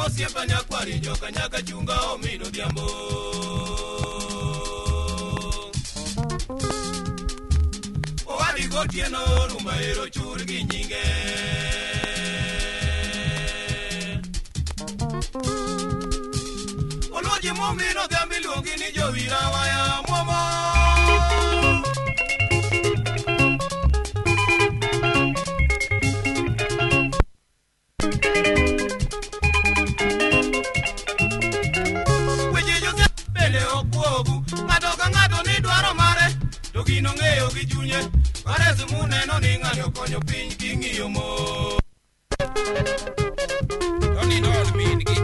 osiepa nyakwari joka nyaka chunga omino diambo. Owadi gotieno rumba ero chur gi nyinge. Oloji momino diambi luongi ni jowira waya momo. Gino ng'eyo gi chunye Maresu muneno ni ng'ayo konyo piny king'iyo mo. Tony Nord min gi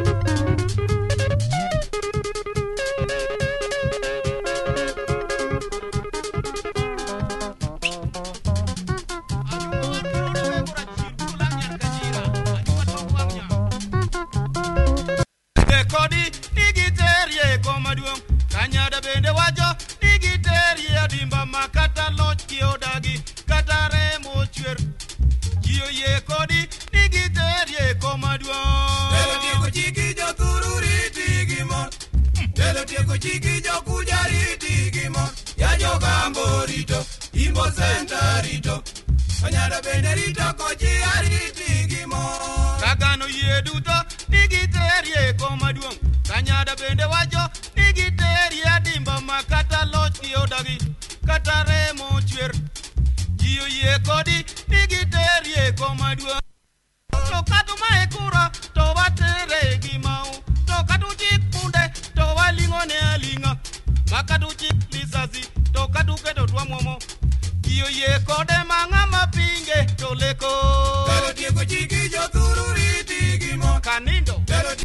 Dekodi nigi terie komaduong' Kanyada bende wajo dimba makata loch kiodagi kata remo chwer Jio ye kodi nigi terie komaduong' Delo tieko chiki jo tururi tigimon Delo tieko chiki jo kujari tigimon Ya jo gambo rito, imbo senta rito Kanyada bende rito kochi ari tigimon Kagano ye duto nigi terie komaduong' Kanyada bende wajo nigi terie dimba makata loch kiodagi kata remo chwer Jio ye kodi nigi terie komaduong' To katu mae kura to watere gimau To katu chik punde to waling'one aling'a Makatu chik lisasi to katu keto twamuomo Jio ye kode mang'ama pinge to leko Delo tieko chiki jo thururi tigimo Kanindo Delo